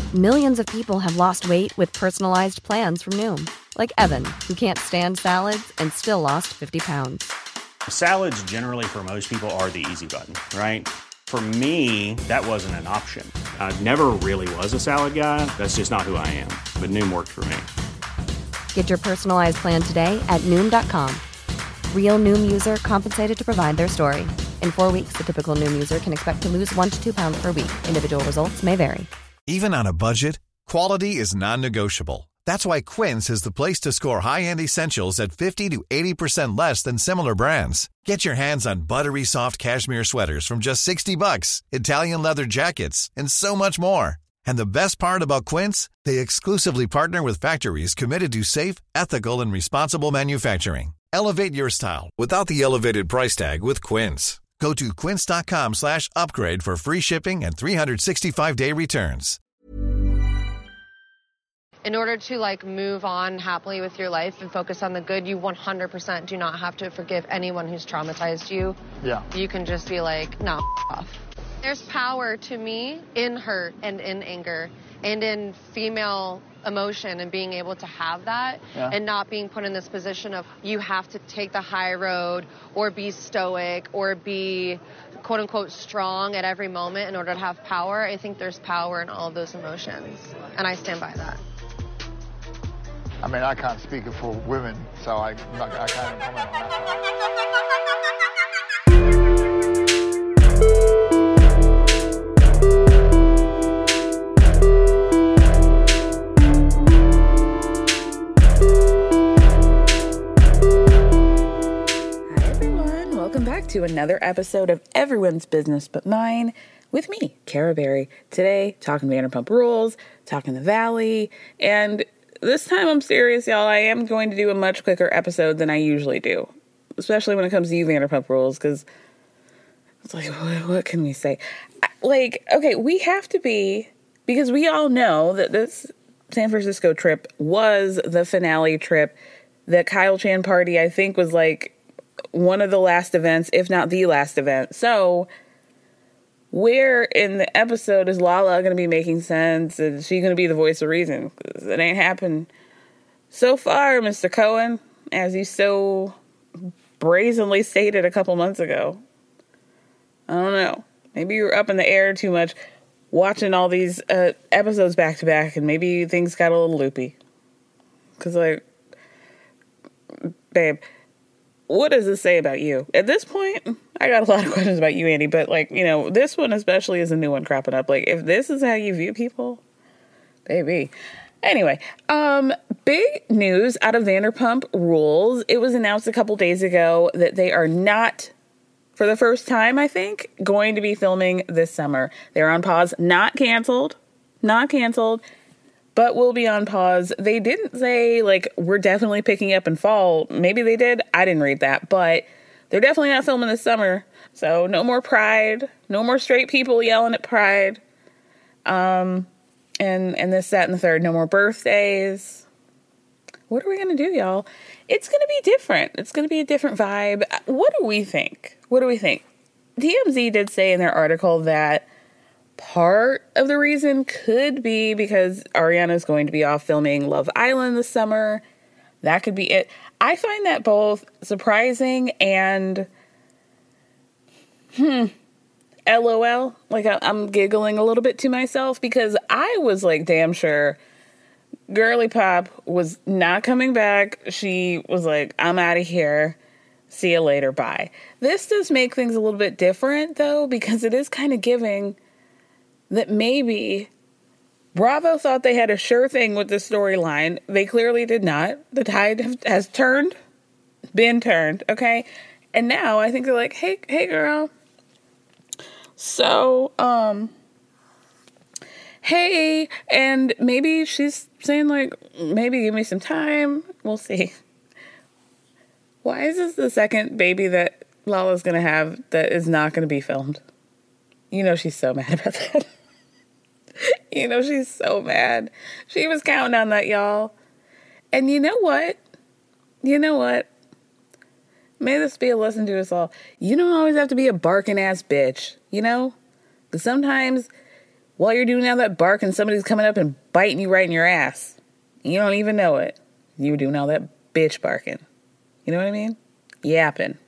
Millions of people have lost weight with personalized plans from Noom. Like Evan, who can't stand salads and still lost 50 pounds. Salads generally for most people are the easy button, right? For me, that wasn't an option. I never really was a salad guy. That's just not who I am. But Noom worked for me. Get your personalized plan today at Noom.com. Real Noom user compensated to provide their story. In 4 weeks, the typical Noom user can expect to lose 1 to 2 pounds per week. Individual results may vary. Even on a budget, quality is non-negotiable. That's why Quince is the place to score high-end essentials at 50 to 80% less than similar brands. Get your hands on buttery soft cashmere sweaters from just $60, Italian leather jackets, and so much more. And the best part about Quince, they exclusively partner with factories committed to safe, ethical, and responsible manufacturing. Elevate your style without the elevated price tag with Quince. Go to quince.com/upgrade for free shipping and 365-day returns. In order to move on happily with your life and focus on the good, you 100% do not have to forgive anyone who's traumatized you. Yeah. You can just be like, nah, off. There's power to me in hurt and in anger and in female emotion and being able to have that and not being put in this position of you have to take the high road or be stoic or be quote unquote strong at every moment in order to have power. I think there's power in all of those emotions, and I stand by that. I mean, I can't speak for women, so I can't comment on that. Hi everyone, welcome back to another episode of Everyone's Business But Mine with me, Cara Berry. Today, talking Vanderpump Rules, talking the Valley, and this time I'm serious, y'all. I am going to do a much quicker episode than I usually do, especially when it comes to you Vanderpump Rules, because it's like, what can we say? Okay, we have to be, because we all know that this San Francisco trip was the finale trip. The Kyle Chan party, I think, was one of the last events, if not the last event. So where in the episode is Lala going to be making sense? Is she going to be the voice of reason? 'Cause it ain't happened so far, Mr. Cohen, as you so brazenly stated a couple months ago. I don't know. Maybe you were up in the air too much watching all these episodes back to back, and maybe things got a little loopy. Because, babe, what does this say about you? At this point, I got a lot of questions about you, Andy, but this one especially is a new one cropping up. If this is how you view people, baby. Anyway, big news out of Vanderpump Rules. It was announced a couple days ago that they are not, for the first time, I think, going to be filming this summer. They're on pause, not canceled, but will be on pause. They didn't say, we're definitely picking up in fall. Maybe they did. I didn't read that, but they're definitely not filming this summer. So no more Pride. No more straight people yelling at Pride. And this, that, and the third. No more birthdays. What are we going to do, y'all? It's going to be different. It's going to be a different vibe. What do we think? TMZ did say in their article that part of the reason could be because Ariana's going to be off filming Love Island this summer. That could be it. I find that both surprising and LOL. I'm giggling a little bit to myself because I was damn sure Girly Pop was not coming back. She was like, I'm out of here. See you later. Bye. This does make things a little bit different though, because it is kind of giving that maybe Bravo thought they had a sure thing with the storyline. They clearly did not. The tide has been turned, okay? And now I think they're like, hey girl. So, hey, and maybe she's saying maybe give me some time. We'll see. Why is this the second baby that Lala's going to have that is not going to be filmed? She's so mad about that. She's so mad. She was counting on that, y'all. And you know what? May this be a lesson to us all. You don't always have to be a barking ass bitch, Because sometimes while you're doing all that barking, somebody's coming up and biting you right in your ass. You don't even know it. You were doing all that bitch barking. You know what I mean? Yapping.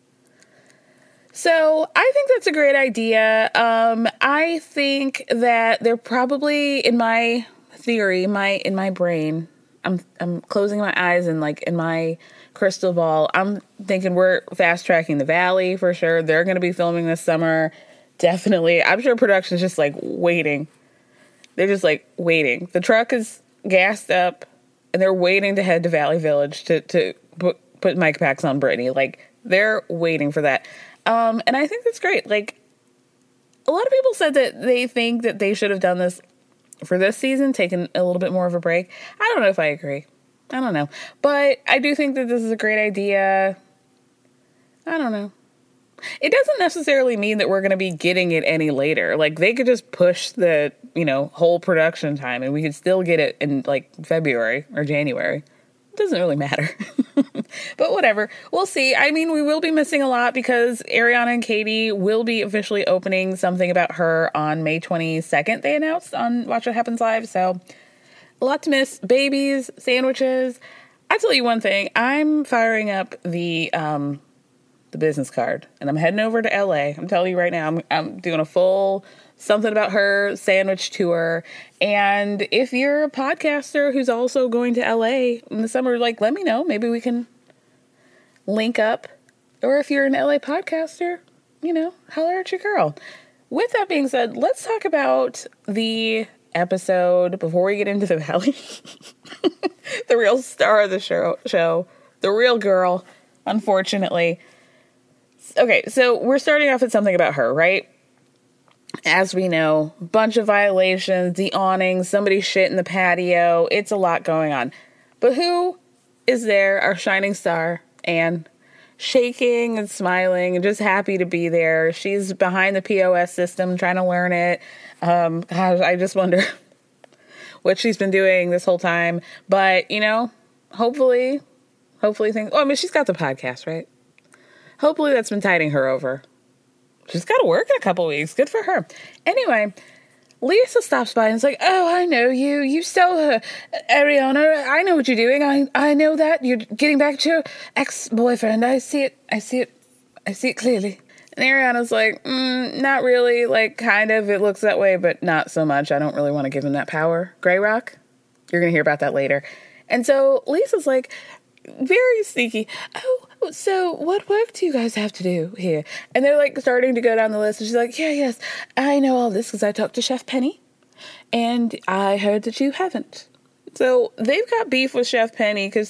So I think that's a great idea. I think that they're probably, in my theory, in my brain, I'm closing my eyes and like in my crystal ball, I'm thinking we're fast tracking The Valley for sure. They're going to be filming this summer. Definitely. I'm sure production's just like waiting. They're just like waiting. The truck is gassed up and they're waiting to head to Valley Village to put mic packs on Brittany. Like they're waiting for that. And I think that's great. Like, a lot of people said that they think that they should have done this for this season, taken a little bit more of a break. I don't know if I agree. I don't know. But I do think that this is a great idea. I don't know. It doesn't necessarily mean that we're going to be getting it any later. Like, they could just push the, whole production time and we could still get it in, like, February or January. It doesn't really matter. But whatever. We'll see. I mean, we will be missing a lot because Ariana and Katie will be officially opening Something About Her on May 22nd, they announced on Watch What Happens Live. So, a lot to miss. Babies, sandwiches. I tell you one thing. I'm firing up the business card and I'm heading over to LA. I'm telling you right now, I'm doing a full Something About Her sandwich tour. And if you're a podcaster who's also going to LA in the summer, like, let me know. Maybe we can link up. Or if you're an LA podcaster, holler at your girl. With that being said, let's talk about the episode before we get into The Valley. The real star of the show, the real girl, unfortunately. Okay, so we're starting off with Something About Her, right? As we know, bunch of violations, the awning, somebody shit in the patio. It's a lot going on. But who is there? Our shining star, Anne, shaking and smiling and just happy to be there. She's behind the POS system trying to learn it. Gosh, I just wonder what she's been doing this whole time. But, hopefully things... Oh, I mean, she's got the podcast, right? Hopefully that's been tiding her over. She's got to work in a couple weeks. Good for her. Anyway, Lisa stops by and is like, oh, I know you. You sell her, Ariana. I know what you're doing. I know that. You're getting back to your ex-boyfriend. I see it clearly. And Ariana's like, not really. Like, kind of. It looks that way, but not so much. I don't really want to give him that power. Grey Rock? You're going to hear about that later. And so Lisa's like, very sneaky. Oh, so what work do you guys have to do here? And they're like starting to go down the list. And she's like, yes, I know all this because I talked to Chef Penny. And I heard that you haven't. So they've got beef with Chef Penny because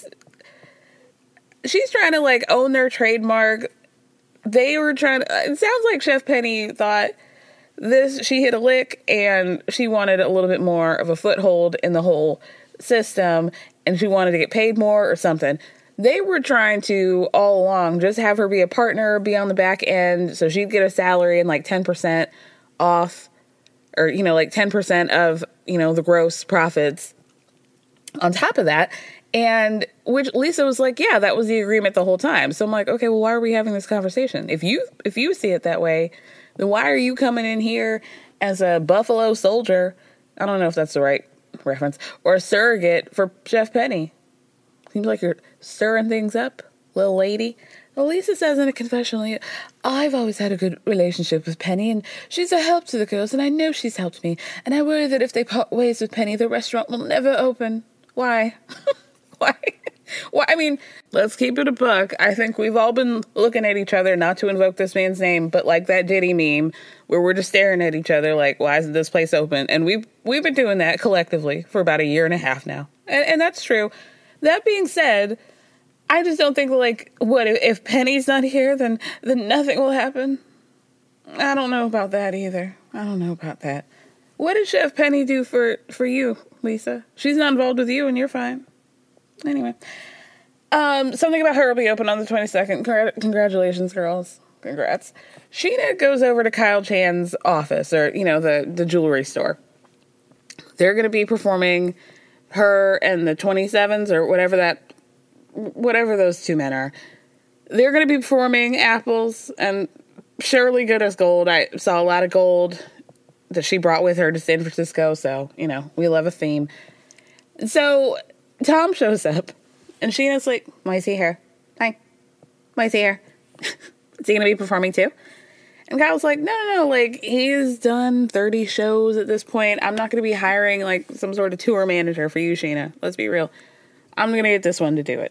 she's trying to like own their trademark. They were trying to, it sounds like Chef Penny thought she hit a lick and she wanted a little bit more of a foothold in the whole system and she wanted to get paid more or something. They were trying to, all along, just have her be a partner, be on the back end, so she'd get a salary and like 10% off, or, like 10% of, the gross profits on top of that. And which Lisa was like, yeah, that was the agreement the whole time. So I'm like, okay, well, why are we having this conversation? If you see it that way, then why are you coming in here as a Buffalo Soldier? I don't know if that's the right reference, or a surrogate for Chef Penny. Seems like you're stirring things up, little lady. Well, Lisa says in a confessional, I've always had a good relationship with Penny, and she's a help to the girls, and I know she's helped me, and I worry that if they part ways with Penny, the restaurant will never open. Why? Why? Well, I mean, let's keep it a buck. I think we've all been looking at each other, not to invoke this man's name, but like that Diddy meme where we're just staring at each other like, why isn't this place open? And we've been doing that collectively for about 1.5 years now. And that's true. That being said, I just don't think like, what, if Penny's not here, then nothing will happen. I don't know about that either. I don't know about that. What did Chef Penny do for you, Lisa? She's not involved with you and you're fine. Anyway, Something About Her will be open on the 22nd. Congratulations, girls. Congrats. Sheena goes over to Kyle Chan's office, or, the jewelry store. They're going to be performing her and the 27s, or whatever those two men are. They're going to be performing Apples, and surely good as gold. I saw a lot of gold that she brought with her to San Francisco. So, you know, we love a theme. So Tom shows up and Scheana's like, why is he here? Hi. Why is he here? Is he going to be performing too? And Kyle's like, no, like, he's done 30 shows at this point. I'm not going to be hiring, like, some sort of tour manager for you, Scheana. Let's be real. I'm going to get this one to do it.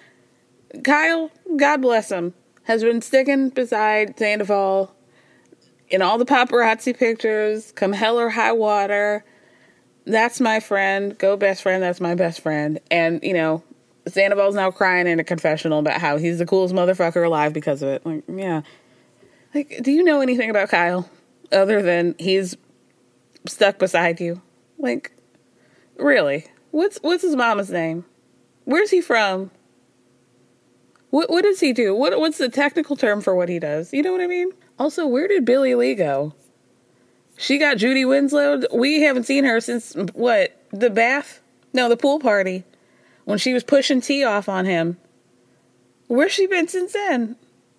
Kyle, God bless him, has been sticking beside Sandoval in all the paparazzi pictures, come hell or high water. That's my friend. Go best friend. That's my best friend. And, you know, Sandoval's now crying in a confessional about how he's the coolest motherfucker alive because of it. Like, yeah. Like, do you know anything about Kyle other than he's stuck beside you? Like, really? What's his mama's name? Where's he from? What does he do? What's the technical term for what he does? You know what I mean? Also, where did Billie Lee go? She got Judy Winslow. We haven't seen her since, what, the bath? No, the pool party. When she was pushing T off on him. Where's she been since then?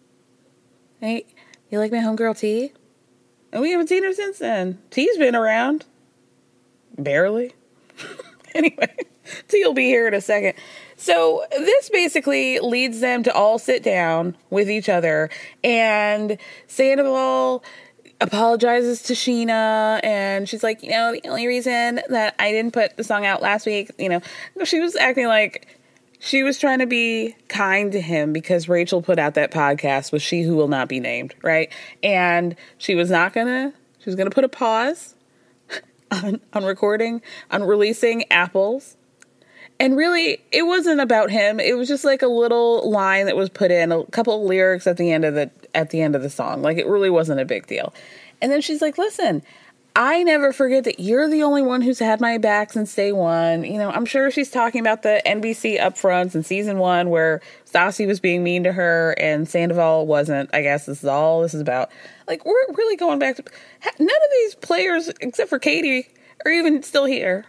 Hey, you like my homegirl T? And we haven't seen her since then. T's been around. Barely. Anyway, T will be here in a second. So this basically leads them to all sit down with each other. And Sandoval apologizes to Scheana, and she's like, you know, the only reason that I didn't put the song out last week, you know, she was acting like she was trying to be kind to him because Rachel put out that podcast with She Who Will Not Be Named, right? And she was gonna put a pause on recording, on releasing Apples. And really, it wasn't about him. It was just like a little line that was put in, a couple of lyrics at the end of the song. Like, it really wasn't a big deal. And then she's like, listen, I never forget that you're the only one who's had my back since day one. You know, I'm sure she's talking about the NBC upfronts in season 1 where Stassi was being mean to her and Sandoval wasn't. I guess this is all this is about. Like, we're really going back to... None of these players, except for Katie, are even still here.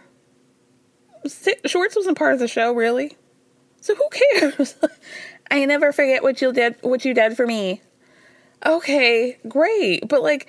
Schwartz wasn't part of the show, really. So who cares? I never forget what you did for me. Okay, great. But, like...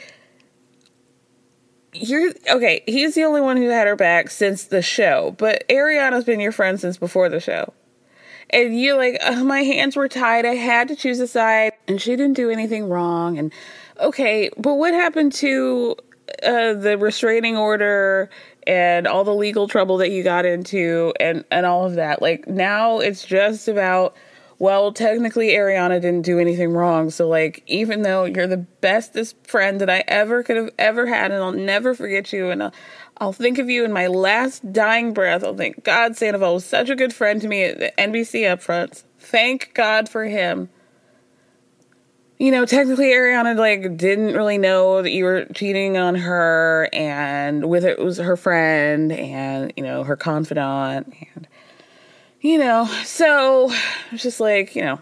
he's the only one who had her back since the show, but Ariana's been your friend since before the show. And you're like, my hands were tied, I had to choose a side, and she didn't do anything wrong, and okay, but what happened to the restraining order and all the legal trouble that you got into and all of that? Like, now it's just about, well, technically Ariana didn't do anything wrong. So, like, even though you're the bestest friend that I could have ever had, and I'll never forget you, and I'll think of you in my last dying breath. I'll think, God, Sandoval was such a good friend to me at the NBC upfronts. Thank God for him. You know, technically Ariana, like, didn't really know that you were cheating on her, and with it was her friend and, you know, her confidant, and... You know, so it's just like, you know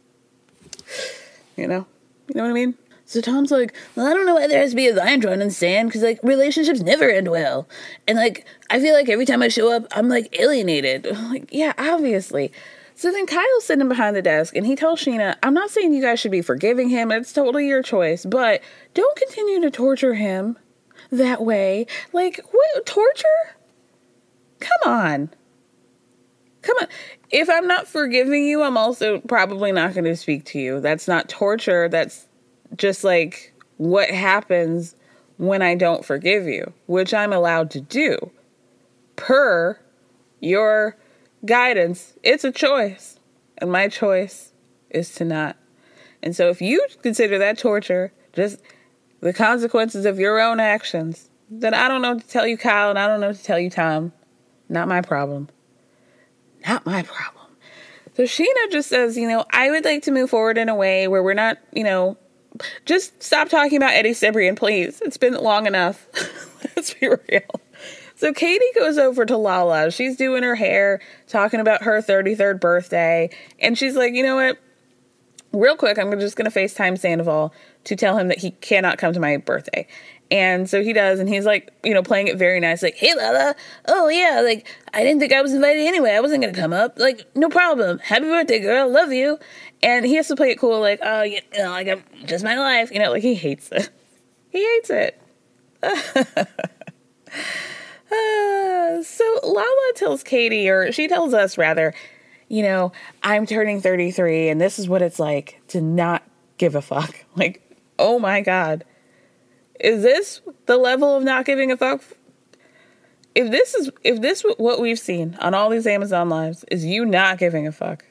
what I mean? So Tom's like, well, I don't know why there has to be a line drawn in the sand, because, like, relationships never end well. And, like, I feel like every time I show up, I'm, like, alienated. I'm like, yeah, obviously. So then Kyle's sitting behind the desk, and he tells Scheana, I'm not saying you guys should be forgiving him. It's totally your choice. But don't continue to torture him that way. Like, what? Torture? Come on. Come on. If I'm not forgiving you, I'm also probably not going to speak to you. That's not torture. That's just like what happens when I don't forgive you, which I'm allowed to do. Per your guidance, it's a choice. And my choice is to not. And so if you consider that torture, just the consequences of your own actions, then I don't know what to tell you, Kyle, and I don't know what to tell you, Tom. Not my problem. Not my problem. So Scheana just says, you know, I would like to move forward in a way where we're not, you know, just stop talking about Eddie Cibrian, please. It's been long enough. Let's be real. So Katie goes over to Lala. She's doing her hair, talking about her 33rd birthday. And she's like, you know what? Real quick, I'm just going to FaceTime Sandoval to tell him that he cannot come to my birthday. And so he does, and he's like, you know, playing it very nice, like, hey, Lala, oh, yeah, like, I didn't think I was invited anyway. I wasn't going to come up. Like, no problem. Happy birthday, girl. Love you. And he has to play it cool, like, oh, you know, like, I'm just my life. You know, like, he hates it. He hates it. So Lala tells Katie, or she tells us rather, you know, I'm turning 33 and this is what it's like to not give a fuck. Like, oh my God. Is this the level of not giving a fuck? If this what we've seen on all these Amazon lives is you not giving a fuck.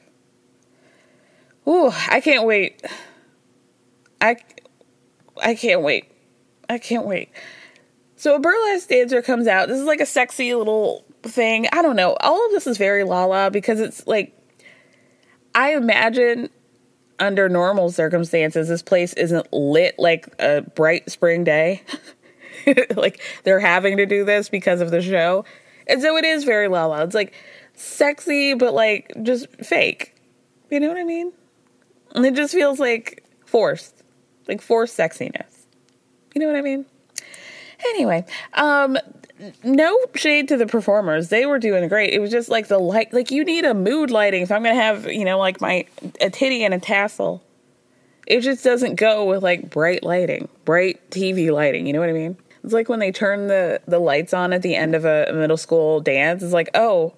Ooh, I can't wait. I can't wait. I can't wait. So a burlesque dancer comes out. This is like a sexy little thing. I don't know. All of this is very Lala because it's like, I imagine under normal circumstances, this place isn't lit like a bright spring day. Like they're having to do this because of the show. And so it is very Lala. It's like sexy, but like just fake. You know what I mean? And it just feels like forced sexiness. You know what I mean? Anyway, no shade to the performers. They were doing great. It was just like the light, like you need a mood lighting. If I'm going to have, you know, like a titty and a tassel, it just doesn't go with like bright lighting, bright TV lighting. You know what I mean? It's like when they turn the lights on at the end of a middle school dance. It's like, oh,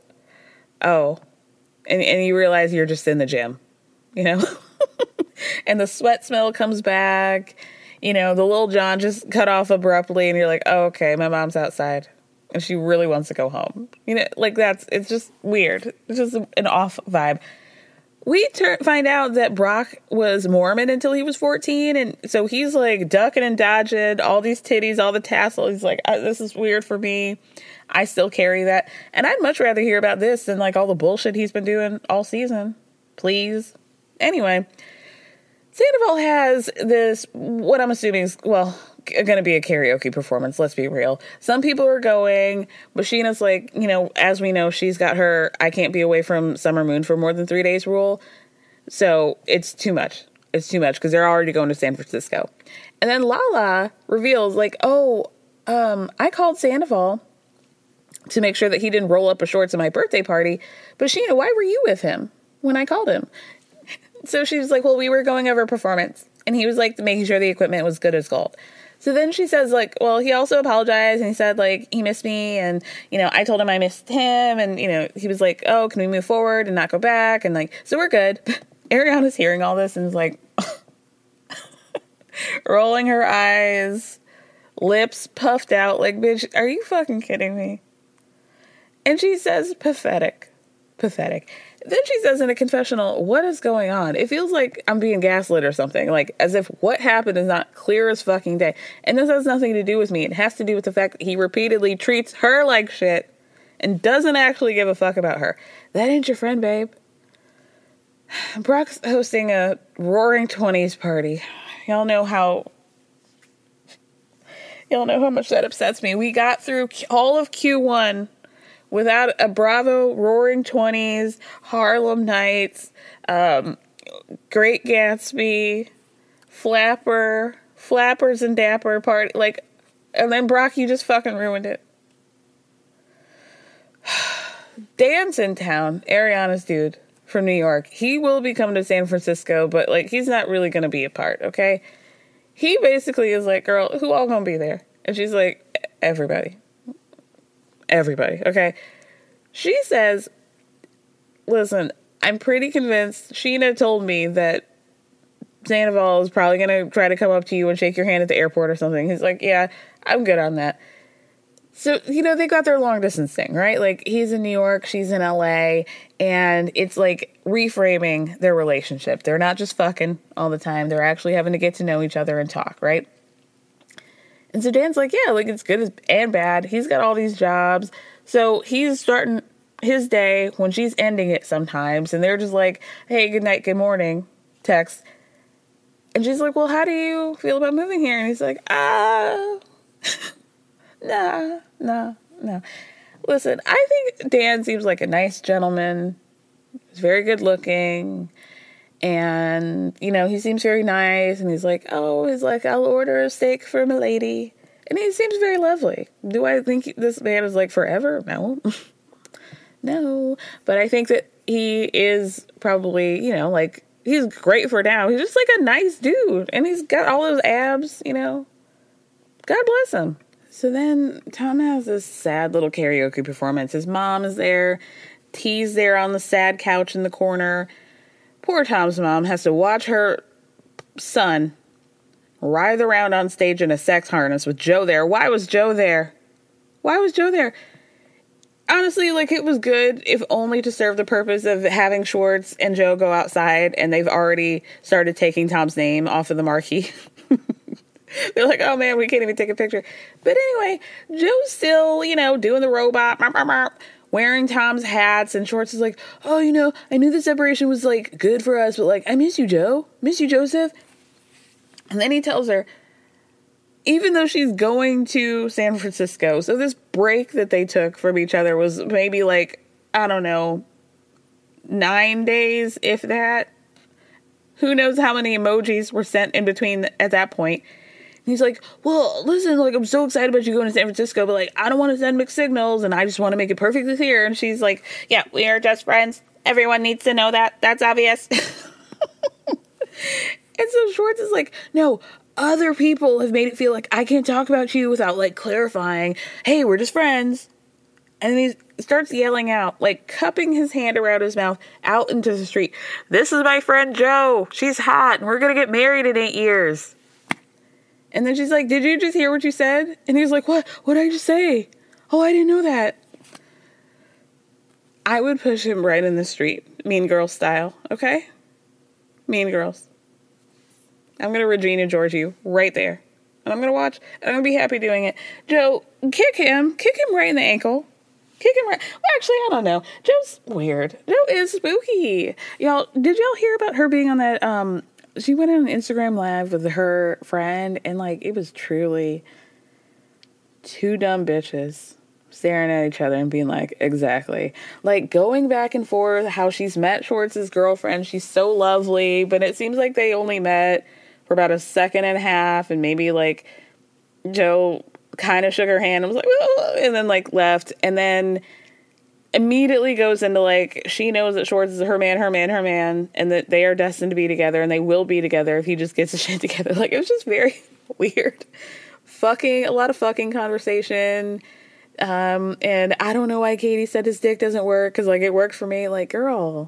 and you realize you're just in the gym, you know, and the sweat smell comes back. You know, the little John just cut off abruptly and you're like, oh, okay, my mom's outside and she really wants to go home. You know, like it's just weird. It's just an off vibe. We find out that Brock was Mormon until he was 14. And so he's like ducking and dodging all these titties, all the tassel. He's like, this is weird for me. I still carry that. And I'd much rather hear about this than like all the bullshit he's been doing all season. Please. Anyway. Sandoval has this, what I'm assuming is, well, going to be a karaoke performance. Let's be real. Some people are going, but Sheena's like, you know, as we know, she's got her I can't be away from Summer Moon for more than 3 days rule. So it's too much. It's too much because they're already going to San Francisco. And then Lala reveals like, I called Sandoval to make sure that he didn't roll up his shorts at my birthday party. But Sheena, why were you with him when I called him? So she was like, well, we were going over performance. And he was like making sure the equipment was good as gold. So then she says like, well, he also apologized and he said like he missed me. And, you know, I told him I missed him. And, you know, he was like, oh, can we move forward and not go back? And like, so we're good. Ariana's hearing all this and is like rolling her eyes, lips puffed out like, bitch, are you fucking kidding me? And she says, pathetic. Then she says in a confessional, what is going on? It feels like I'm being gaslit or something, like as if what happened is not clear as fucking day. And this has nothing to do with me. It has to do with the fact that he repeatedly treats her like shit and doesn't actually give a fuck about her. That ain't your friend, babe. Brock's hosting a Roaring 20s party. Y'all know how much that upsets me. We got through all of Q1 without a Bravo, Roaring 20s, Harlem Nights, Great Gatsby, Flappers and Dapper party, like, and then Brock, you just fucking ruined it. Dan's in town, Ariana's dude from New York. He will be coming to San Francisco, but like, he's not really going to be a part, okay? He basically is like, girl, who all gonna be there? And she's like, everybody, okay? She says, listen, I'm pretty convinced, Sheena told me that Sandoval is probably going to try to come up to you and shake your hand at the airport or something. He's like, yeah, I'm good on that. So, you know, they got their long distance thing, right? Like, he's in New York, she's in LA, and it's like reframing their relationship. They're not just fucking all the time. They're actually having to get to know each other and talk, right? And so Dan's like, yeah, like, it's good and bad. He's got all these jobs. So he's starting his day when she's ending it sometimes. And they're just like, hey, good night, good morning, text. And she's like, well, how do you feel about moving here? And he's like, no. Listen, I think Dan seems like a nice gentleman. He's very good looking. And, you know, he seems very nice. And he's like, I'll order a steak for my lady. And he seems very lovely. Do I think this man is like forever? No. No. But I think that he is probably, you know, like, he's great for now. He's just like a nice dude. And he's got all those abs, you know. God bless him. So then Tom has this sad little karaoke performance. His mom is there. T's there on the sad couch in the corner. Poor Tom's mom has to watch her son writhe around on stage in a sex harness with Joe there. Why was Joe there? Why was Joe there? Honestly, like, it was good, if only to serve the purpose of having Schwartz and Joe go outside, and they've already started taking Tom's name off of the marquee. They're like, oh man, we can't even take a picture. But anyway, Joe's still, doing the robot, wearing Tom's hats, and Schwartz is like, oh, I knew the separation was, like, good for us, but, like, I miss you, Joe. Miss you, Joseph. And then he tells her, even though she's going to San Francisco, so this break that they took from each other was maybe, like, I don't know, 9 days, if that. Who knows how many emojis were sent in between at that point. He's like, well, listen, like, I'm so excited about you going to San Francisco, but, like, I don't want to send mixed signals, and I just want to make it perfectly clear. And she's like, yeah, we are just friends. Everyone needs to know that. That's obvious. And so Schwartz is like, no, other people have made it feel like I can't talk about you without, like, clarifying, hey, we're just friends. And then he starts yelling out, like, cupping his hand around his mouth out into the street. This is my friend Joe. She's hot, and we're going to get married in 8 years. And then she's like, did you just hear what you said? And he's like, what? What did I just say? Oh, I didn't know that. I would push him right in the street. Mean Girls style, okay? Mean Girls. I'm going to Regina George you right there. And I'm going to watch, and I'm going to be happy doing it. Joe, kick him right in the ankle. Kick him right. Well, actually, I don't know. Joe's weird. Joe is spooky. Y'all, did y'all hear about her being on that, she went on an Instagram live with her friend, and, like, it was truly two dumb bitches staring at each other and being like, exactly. Like, going back and forth, how she's met Schwartz's girlfriend. She's so lovely, but it seems like they only met for about a second and a half, and maybe, like, Joe kind of shook her hand and was like, oh, and then, like, left, and then immediately goes into, like, she knows that Schwartz is her man, and that they are destined to be together, and they will be together if he just gets his shit together. Like, it was just very weird. A lot of fucking conversation, and I don't know why Katie said his dick doesn't work, because, like, it worked for me. Like, girl.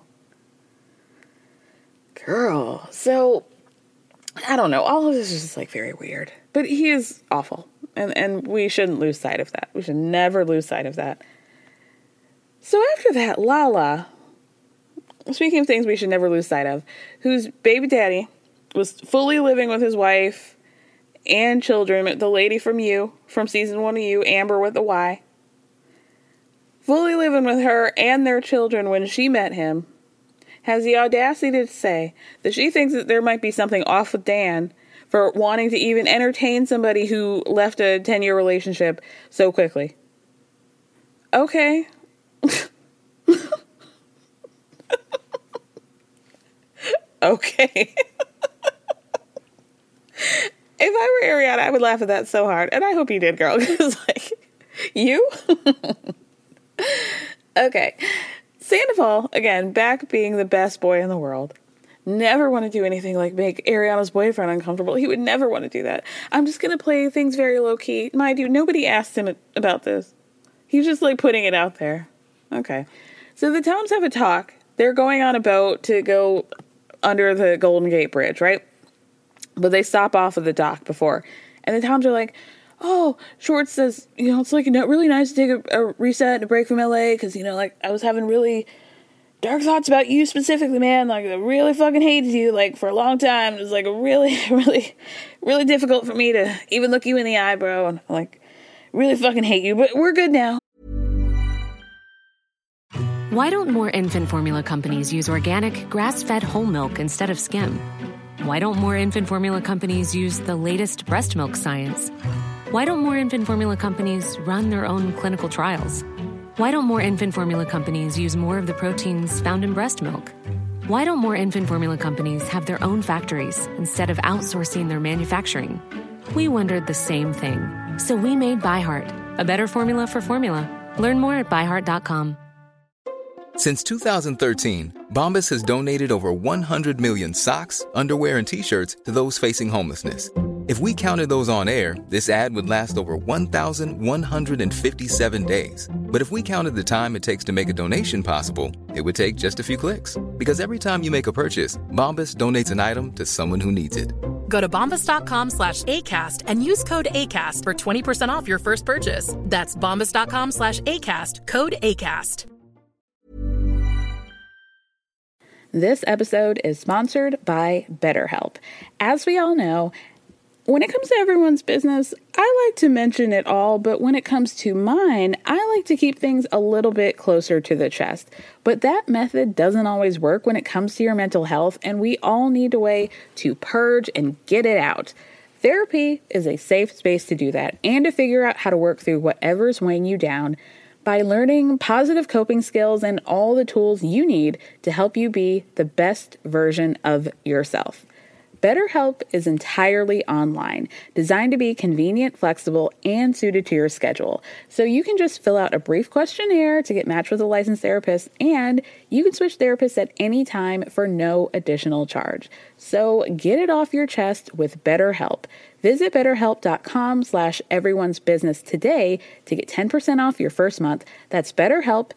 So, I don't know, all of this is just, like, very weird, but he is awful, and we shouldn't lose sight of that. We should never lose sight of that. So after that, Lala, speaking of things we should never lose sight of, whose baby daddy was fully living with his wife and children, the lady from season 1 of You, Amber with the Y, fully living with her and their children when she met him, has the audacity to say that she thinks that there might be something off with Dan for wanting to even entertain somebody who left a 10-year relationship so quickly. Okay. Okay. If I were Ariana, I would laugh at that so hard. And I hope you did, girl. Because, like, you? Okay. Sandoval, again, back being the best boy in the world. Never want to do anything like make Ariana's boyfriend uncomfortable. He would never want to do that. I'm just going to play things very low-key. Mind you, nobody asked him about this. He's just, like, putting it out there. Okay. So the Toms have a talk. They're going on a boat to go under the Golden Gate Bridge, right? But they stop off of the dock before. And the Toms are like, oh, Schwartz says, it's like really nice to take a reset and a break from LA because, like, I was having really dark thoughts about you specifically, man. Like, I really fucking hated you, like, for a long time. It was, like, really, really, really difficult for me to even look you in the eye, bro. And, like, really fucking hate you, but we're good now. Why don't more infant formula companies use organic, grass-fed whole milk instead of skim? Why don't more infant formula companies use the latest breast milk science? Why don't more infant formula companies run their own clinical trials? Why don't more infant formula companies use more of the proteins found in breast milk? Why don't more infant formula companies have their own factories instead of outsourcing their manufacturing? We wondered the same thing. So we made ByHeart, a better formula for formula. Learn more at byheart.com. Since 2013, Bombas has donated over 100 million socks, underwear, and T-shirts to those facing homelessness. If we counted those on air, this ad would last over 1,157 days. But if we counted the time it takes to make a donation possible, it would take just a few clicks. Because every time you make a purchase, Bombas donates an item to someone who needs it. Go to bombas.com/ACAST and use code ACAST for 20% off your first purchase. That's bombas.com/ACAST, code ACAST. This episode is sponsored by BetterHelp. As we all know, when it comes to everyone's business, I like to mention it all, but when it comes to mine, I like to keep things a little bit closer to the chest. But that method doesn't always work when it comes to your mental health, and we all need a way to purge and get it out. Therapy is a safe space to do that and to figure out how to work through whatever's weighing you down by learning positive coping skills and all the tools you need to help you be the best version of yourself. BetterHelp is entirely online, designed to be convenient, flexible, and suited to your schedule. So you can just fill out a brief questionnaire to get matched with a licensed therapist, and you can switch therapists at any time for no additional charge. So get it off your chest with BetterHelp. Visit BetterHelp.com/everyone'sbusiness today to get 10% off your first month. That's BetterHelp,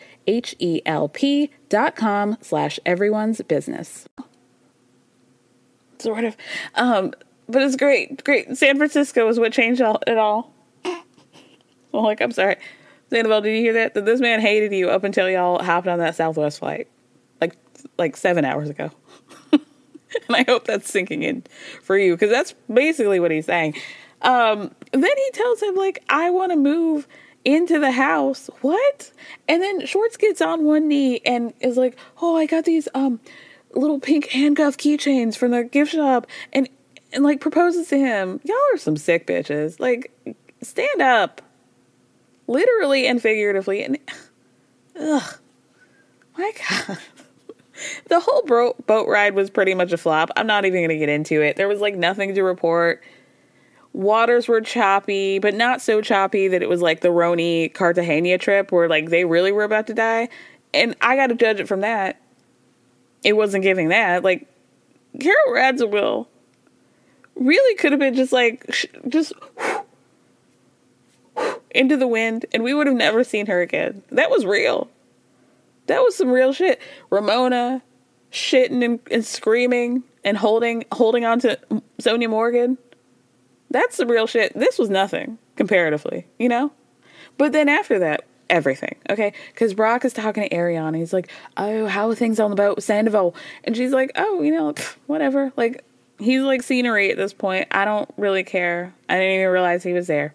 HELP.com/everyone'sbusiness. Sort of. But it's great. San Francisco is what changed it all. Well, like, I'm sorry. Sandoval, did you hear that? That this man hated you up until y'all hopped on that Southwest flight. Like 7 hours ago. And I hope that's sinking in for you, because that's basically what he's saying. Then he tells him, like, I want to move into the house. What? And then Schwartz gets on one knee and is like, oh, I got these, little pink handcuff keychains from the gift shop, and like proposes to him. Y'all are some sick bitches. Like, stand up, literally and figuratively. And ugh, my God, the whole boat ride was pretty much a flop. I'm not even gonna get into it. There was like nothing to report. Waters were choppy, but not so choppy that it was like the Roni Cartagena trip where like they really were about to die. And I got to judge it from that. It wasn't giving that. Like, Carol Radziwill really could have been just like, just into the wind, and we would have never seen her again. That was real. That was some real shit. Ramona shitting and screaming and holding on to Sonia Morgan. That's the real shit. This was nothing, comparatively, you know? But then after that, everything, okay? Because Brock is talking to Ariana. He's like, oh, how are things on the boat with Sandoval? And she's like, oh, you know, whatever. Like, he's like scenery at this point. I don't really care. I didn't even realize he was there.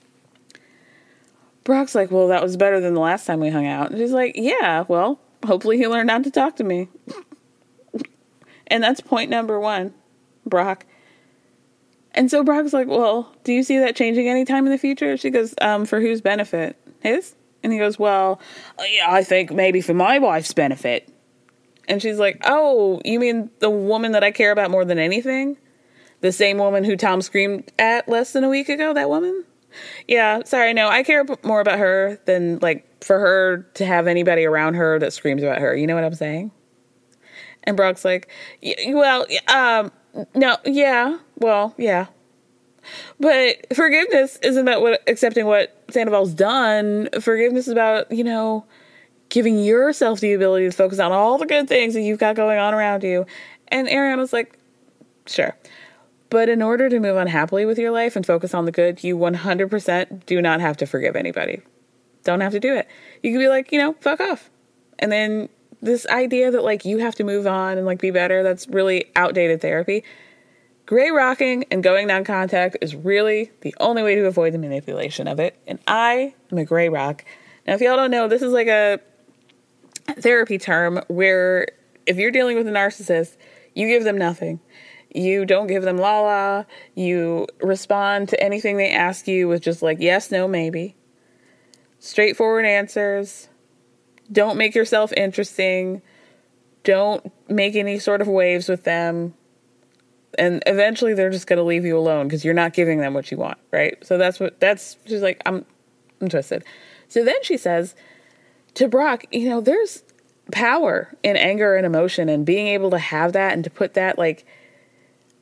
Brock's like, well, that was better than the last time we hung out. And she's like, yeah, well, hopefully he learned not to talk to me. And that's point number one, Brock. And so Brock's like, well, do you see that changing anytime in the future? She goes, for whose benefit? His? And he goes, well, yeah, I think maybe for my wife's benefit. And she's like, oh, you mean the woman that I care about more than anything? The same woman who Tom screamed at less than a week ago, that woman? Yeah, sorry, no, I care more about her than, like, for her to have anybody around her that screams about her. You know what I'm saying? And Brock's like, well, no, yeah, well, yeah. But forgiveness isn't about accepting what Sandoval's done. Forgiveness is about, you know, giving yourself the ability to focus on all the good things that you've got going on around you. And Ariana's like, sure. But in order to move on happily with your life and focus on the good, you 100% do not have to forgive anybody. Don't have to do it. You can be like, you know, fuck off. And then this idea that, like, you have to move on and, like, be better, that's really outdated therapy. Gray rocking and going non-contact is really the only way to avoid the manipulation of it. And I am a gray rock. Now, if y'all don't know, this is like a therapy term where if you're dealing with a narcissist, you give them nothing. You don't give them la-la. You respond to anything they ask you with just like yes, no, maybe. Straightforward answers. Don't make yourself interesting. Don't make any sort of waves with them. And eventually they're just going to leave you alone because you're not giving them what you want, right? So she's like, I'm twisted. So then she says to Brock, you know, there's power in anger and emotion and being able to have that and to put that, like,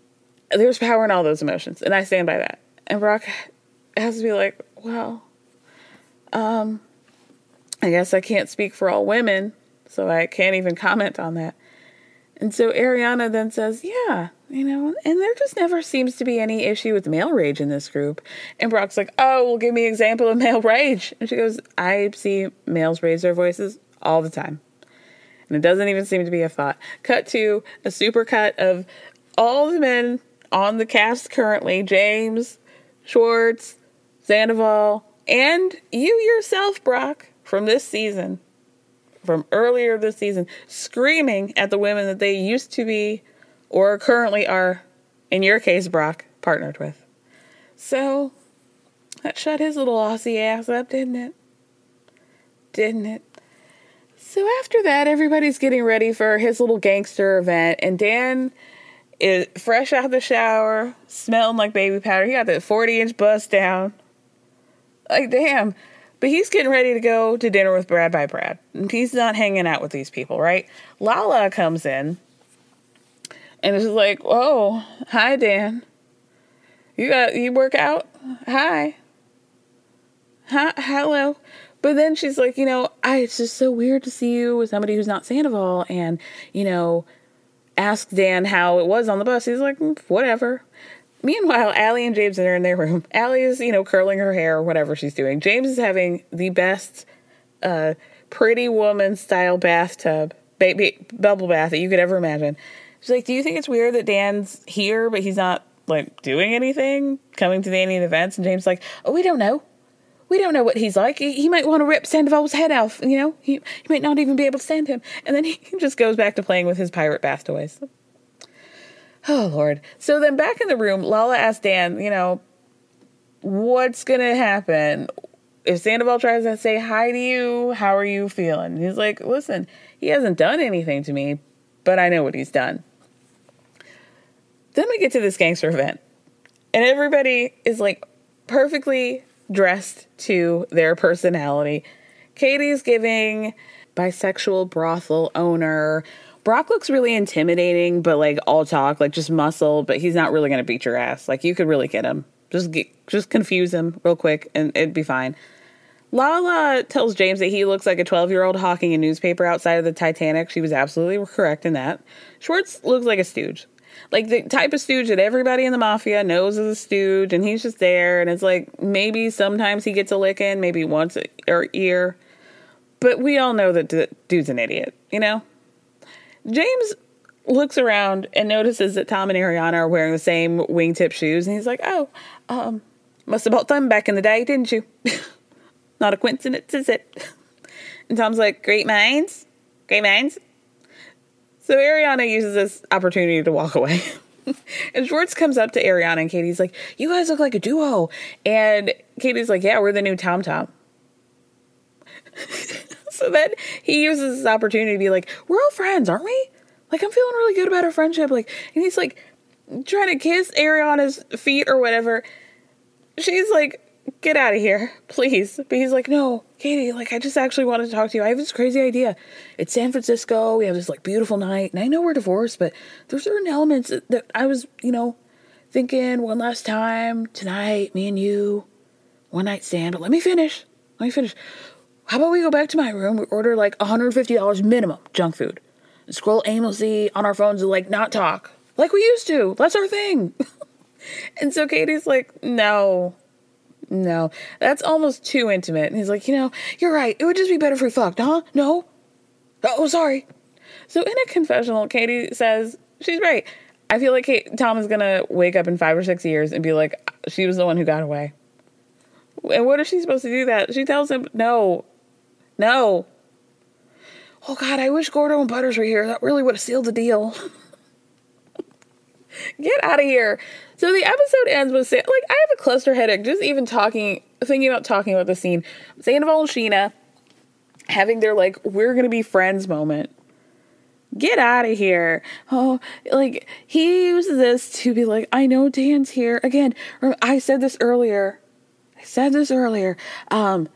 there's power in all those emotions, and I stand by that. And Brock has to be like, well, I guess I can't speak for all women, so I can't even comment on that. And so Ariana then says, yeah, you know, and there just never seems to be any issue with male rage in this group. And Brock's like, oh, well, give me an example of male rage. And she goes, I see males raise their voices all the time. And it doesn't even seem to be a thought. Cut to a super cut of all the men on the cast currently, James, Schwartz, Sandoval, and you yourself, Brock, from this season. From earlier this season, screaming at the women that they used to be or currently are, in your case, Brock, partnered with. So, that shut his little Aussie ass up, didn't it? Didn't it? So after that, everybody's getting ready for his little gangster event, and Dan is fresh out the shower, smelling like baby powder. He got that 40-inch bust down. Like, damn. But he's getting ready to go to dinner with Brad by Brad. And he's not hanging out with these people, right? Lala comes in and is like, whoa, hi, Dan. You work out? Hi. Hello. But then she's like, you know, it's just so weird to see you with somebody who's not Sandoval. And, you know, ask Dan how it was on the bus. He's like, whatever. Meanwhile, Allie and James are in their room. Allie is, you know, curling her hair or whatever she's doing. James is having the best Pretty Woman style bathtub, baby bubble bath that you could ever imagine. She's like, do you think it's weird that Dan's here, but he's not, like, doing anything, coming to any of the events? And James is like, oh, we don't know. We don't know what he's like. He might want to rip Sandoval's head off, you know? He might not even be able to stand him. And then he just goes back to playing with his pirate bath toys. Oh, Lord. So then back in the room, Lala asked Dan, you know, what's going to happen? If Sandoval tries to say hi to you, how are you feeling? He's like, listen, he hasn't done anything to me, but I know what he's done. Then we get to this gangster event, and everybody is, like, perfectly dressed to their personality. Katie's giving bisexual brothel owner. Brock looks really intimidating, but, like, all talk, like, just muscle, but he's not really going to beat your ass. Like, you could really get him. Just confuse him real quick, and it'd be fine. Lala tells James that he looks like a 12-year-old hawking a newspaper outside of the Titanic. She was absolutely correct in that. Schwartz looks like a stooge. Like, the type of stooge that everybody in the mafia knows is a stooge, and he's just there, and it's like, maybe sometimes he gets a lick in, maybe once a year. But we all know that dude's an idiot, you know? James looks around and notices that Tom and Ariana are wearing the same wingtip shoes. And he's like, oh, must have bought them back in the day, didn't you? Not a coincidence, is it? And Tom's like, great minds. Great minds. So Ariana uses this opportunity to walk away. And Schwartz comes up to Ariana and Katie's like, you guys look like a duo. And Katie's like, yeah, we're the new Tom Tom. So then he uses this opportunity to be like, we're all friends, aren't we? Like, I'm feeling really good about our friendship. Like, and he's like trying to kiss Ariana's feet or whatever. She's like, get out of here, please. But he's like, no, Katie, like, I just actually wanted to talk to you. I have this crazy idea. It's San Francisco. We have this, like, beautiful night. And I know we're divorced, but there's certain elements that I was, you know, thinking one last time tonight, me and you, one night stand. But let me finish. How about we go back to my room, we order like $150 minimum junk food, and scroll aimlessly on our phones and like not talk like we used to. That's our thing. And so Katie's like, no, that's almost too intimate. And he's like, you know, you're right. It would just be better if we fucked, huh? No? Oh, sorry. So in a confessional, Katie says, she's right. I feel like Tom is going to wake up in 5 or 6 years and be like, she was the one who got away. And what is she supposed to do that? She tells him, no. Oh, God, I wish Gordo and Butters were here. That really would have sealed the deal. Get out of here. So the episode ends with, like, I have a cluster headache just even thinking about the scene. Sandoval and Sheena having their, like, we're going to be friends moment. Get out of here. Oh, like, he uses this to be like, I know Dan's here. Again, I said this earlier,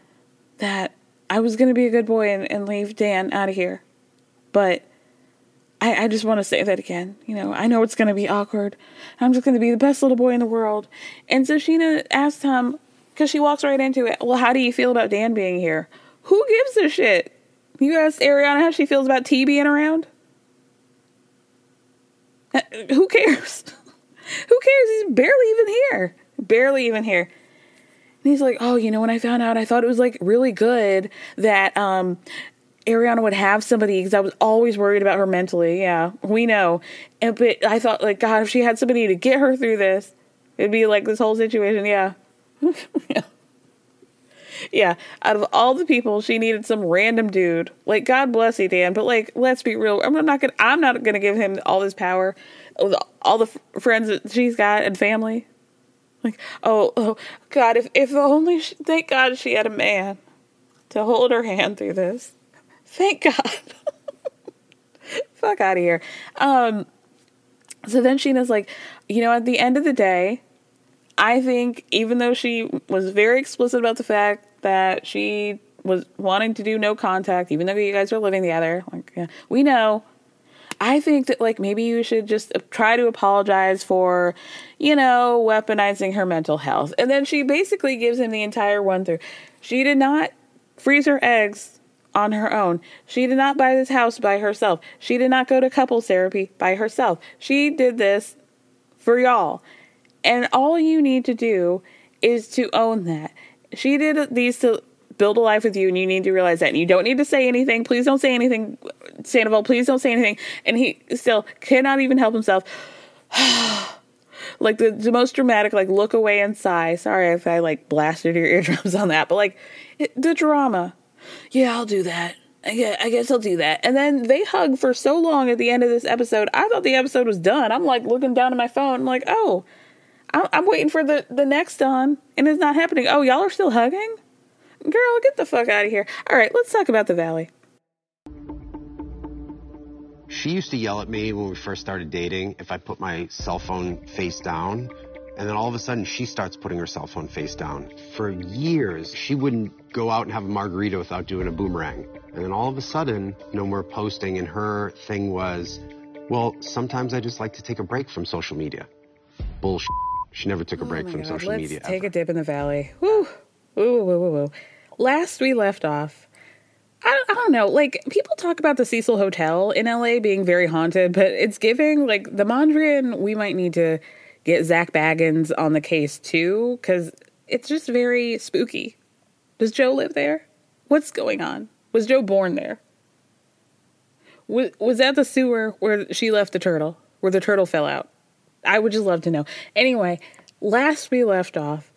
that I was going to be a good boy and leave Dan out of here. But I just want to say that again. You know, I know it's going to be awkward. I'm just going to be the best little boy in the world. And so Scheana asked Tom, because she walks right into it, well, how do you feel about Dan being here? Who gives a shit? You asked Ariana how she feels about T being around? Who cares? Who cares? He's barely even here. Barely even here. And he's like, oh, you know, when I found out, I thought it was like really good that Ariana would have somebody, because I was always worried about her mentally. Yeah, we know. But I thought, like, God, if she had somebody to get her through this, it'd be like this whole situation. Yeah. Yeah. Yeah. Out of all the people, she needed some random dude. Like, God bless you, Dan. But, like, let's be real. I'm not gonna give him all this power with all the friends that she's got and family. Like, oh God, if only thank God she had a man to hold her hand through this. Thank God. Fuck out of here. So then Scheana's like, you know, at the end of the day, I think even though she was very explicit about the fact that she was wanting to do no contact, even though you guys are living together, like, yeah, we know, I think that, like, maybe you should just try to apologize for, you know, weaponizing her mental health. And then she basically gives him the entire run through. She did not freeze her eggs on her own. She did not buy this house by herself. She did not go to couples therapy by herself. She did this for y'all. And all you need to do is to own that. She did these to build a life with you, and you need to realize that. And you don't need to say anything. Please don't say anything, Sandoval. Please don't say anything. And he still cannot even help himself. Like the most dramatic, like, look away and sigh. Sorry if I, like, blasted your eardrums on that. But, like, the drama. Yeah, I'll do that. I guess I'll do that. And then they hug for so long at the end of this episode. I thought the episode was done. I'm, like, looking down at my phone. I'm like, oh, I'm waiting for the next on, and it's not happening. Oh, y'all are still hugging? Girl, get the fuck out of here. All right, let's talk about the Valley. She used to yell at me when we first started dating if I put my cell phone face down. And then all of a sudden, she starts putting her cell phone face down. For years, she wouldn't go out and have a margarita without doing a boomerang. And then all of a sudden, you know, we're posting, and her thing was, well, sometimes I just like to take a break from social media. Bullshit. She never took a break from social media. Let's take a dip in the Valley. Woo. Woo, woo, woo, woo. Last we left off, I don't know, like, people talk about the Cecil Hotel in LA being very haunted, but it's giving, like, the Mondrian, we might need to get Zach Baggins on the case too, because it's just very spooky. Does Joe live there? What's going on? Was Joe born there? Was that the sewer where she left the turtle, where the turtle fell out? I would just love to know. Anyway, last we left off,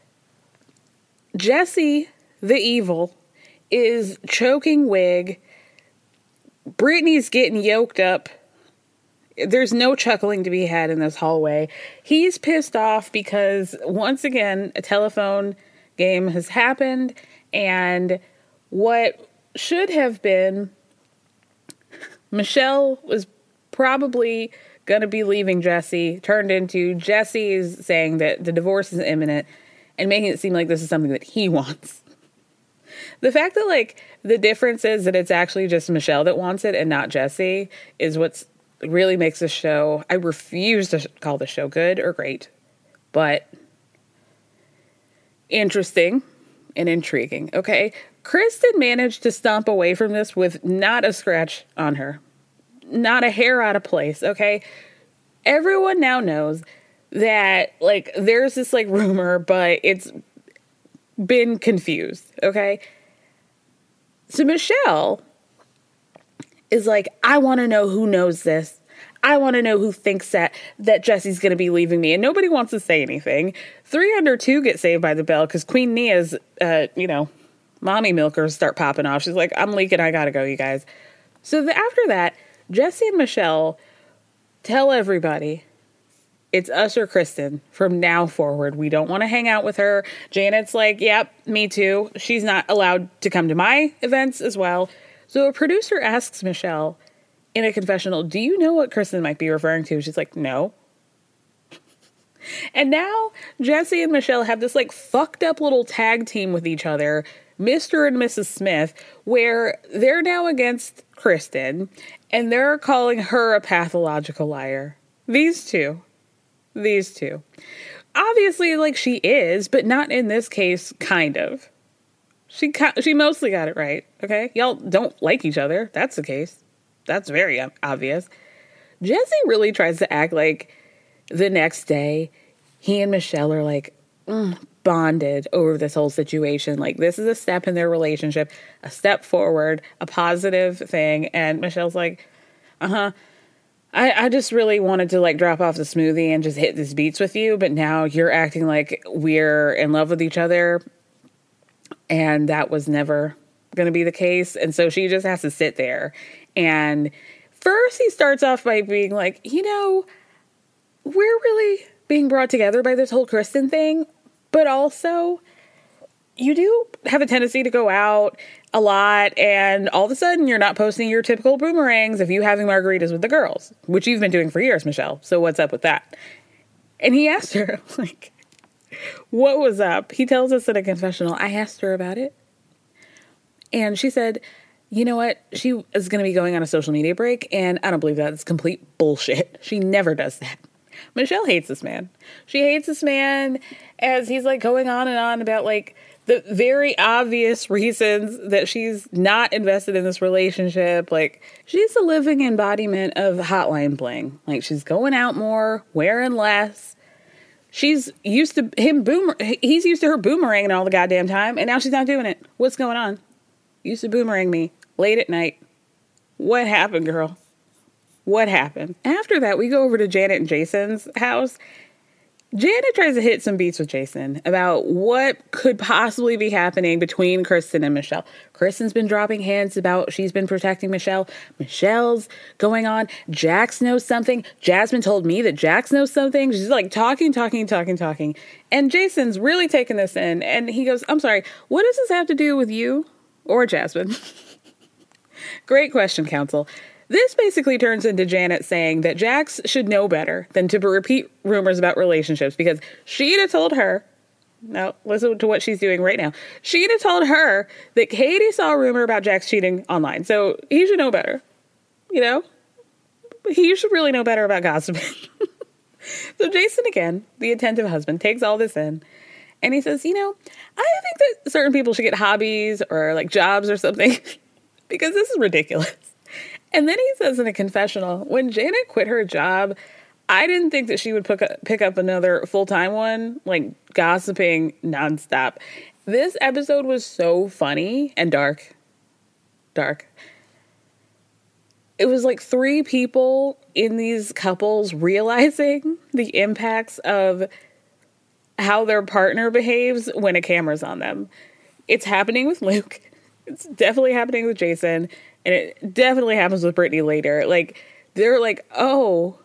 Jesse the Evil is choking Wig. Brittany's getting yoked up. There's no chuckling to be had in this hallway. He's pissed off because, once again, a telephone game has happened, and what should have been Michelle was probably going to be leaving Jesse turned into Jesse is saying that the divorce is imminent and making it seem like this is something that he wants. The fact that, like, the difference is that it's actually just Michelle that wants it and not Jesse is what's really makes the show. I refuse to call the show good or great, but interesting and intriguing. Okay. Kristen managed to stomp away from this with not a scratch on her, not a hair out of place. Okay. Everyone now knows that, like, there's this, like, rumor, but it's been confused. Okay. So Michelle is like, I want to know who knows this. I want to know who thinks that Jesse's going to be leaving me. And nobody wants to say anything. 3 under 2 get saved by the bell because Queen Nia's, mommy milkers start popping off. She's like, I'm leaking. I got to go, you guys. So after that, Jesse and Michelle tell everybody it's us or Kristen from now forward. We don't want to hang out with her. Janet's like, yep, me too. She's not allowed to come to my events as well. So a producer asks Michelle in a confessional, do you know what Kristen might be referring to? She's like, no. And now Jesse and Michelle have this, like, fucked up little tag team with each other, Mr. and Mrs. Smith, where they're now against Kristen. And they're calling her a pathological liar. These two. Obviously, like, she is, but not in this case, kind of. She mostly got it right, okay? Y'all don't like each other. That's the case. That's very obvious. Jesse really tries to act like the next day he and Michelle are like bonded over this whole situation. Like, this is a step in their relationship, a step forward, a positive thing. And Michelle's like, I just really wanted to, like, drop off the smoothie and just hit this beats with you, but now you're acting like we're in love with each other, and that was never going to be the case. And so she just has to sit there. And first he starts off by being like, you know, we're really being brought together by this whole Kristen thing, but also you do have a tendency to go out a lot, and all of a sudden you're not posting your typical boomerangs of you having margaritas with the girls, which you've been doing for years, Michelle. So what's up with that? And he asked her, like, what was up? He tells us in a confessional, I asked her about it. And she said, you know what? She is going to be going on a social media break, and I don't believe that. It's complete bullshit. She never does that. Michelle hates this man. She hates this man as he's, like, going on and on about, like, the very obvious reasons that she's not invested in this relationship. Like, she's a living embodiment of hotline bling. Like, she's going out more, wearing less. She's used to he's used to her boomeranging all the goddamn time, and now she's not doing it. What's going on? Used to boomerang me late at night. What happened, girl? What happened? After that, we go over to Janet and Jason's house. Janet tries to hit some beats with Jason about what could possibly be happening between Kristen and Michelle. Kristen's been dropping hints about she's been protecting Michelle. Michelle's going on. Jax knows something. Jasmine told me that Jax knows something. She's like talking. And Jason's really taking this in. And he goes, I'm sorry, what does this have to do with you or Jasmine? Great question, counsel. This basically turns into Janet saying that Jax should know better than to repeat rumors about relationships, because she'd have told her, now listen to what she's doing right now, she'd have told her that Katie saw a rumor about Jax cheating online, so he should know better, you know? He should really know better about gossiping. So Jason, again, the attentive husband, takes all this in, and he says, you know, I think that certain people should get hobbies or, like, jobs or something, because this is ridiculous. And then he says in a confessional, when Janet quit her job, I didn't think that she would pick up another full-time one, like gossiping nonstop. This episode was so funny and dark. It was like three people in these couples realizing the impacts of how their partner behaves when a camera's on them. It's happening with Luke. It's definitely happening with Jason. And it definitely happens with Brittany later. Like, they're like, oh,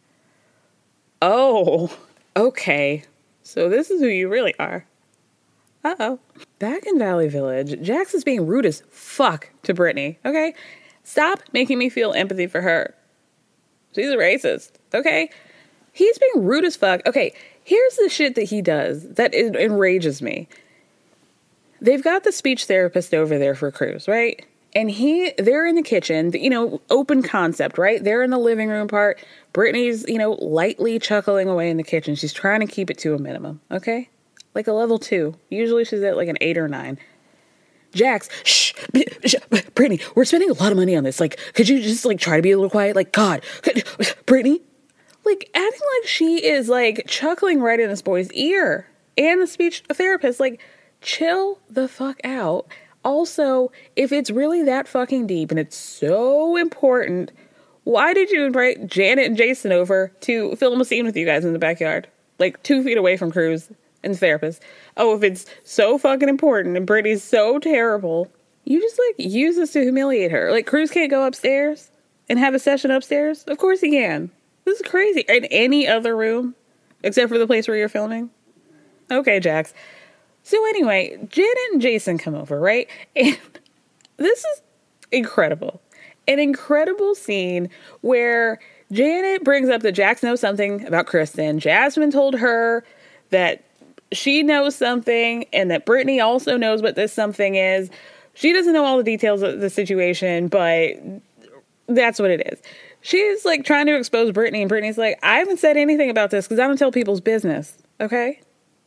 okay. So this is who you really are. Uh-oh. Back in Valley Village, Jax is being rude as fuck to Brittany, okay? Stop making me feel empathy for her. She's a racist, okay? He's being rude as fuck. Okay, here's the shit that he does that enrages me. They've got the speech therapist over there for Cruz, right? And they're in the kitchen, you know, open concept, right? They're in the living room part. Brittany's, you know, lightly chuckling away in the kitchen. She's trying to keep it to a minimum, okay? Like a level 2. Usually she's at like an 8 or 9. Jax, shh, Brittany, we're spending a lot of money on this. Like, could you just, like, try to be a little quiet? Like, God, Brittany? Like, acting like she is, like, chuckling right in this boy's ear. And the speech therapist, like, chill the fuck out. Also, if it's really that fucking deep and it's so important, why did you invite Janet and Jason over to film a scene with you guys in the backyard? Like 2 feet away from Cruz and the therapist. Oh, if it's so fucking important and Brittany's so terrible, you just, like, use this to humiliate her. Like, Cruz can't go upstairs and have a session upstairs? Of course he can. This is crazy. In any other room, except for the place where you're filming? Okay, Jax. So anyway, Janet and Jason come over, right? And this is incredible. An incredible scene where Janet brings up that Jax knows something about Kristen. Jasmine told her that she knows something and that Brittany also knows what this something is. She doesn't know all the details of the situation, but That's what it is. She's like trying to expose Brittany, and Brittany's like, I haven't said anything about this because I don't tell people's business. Okay?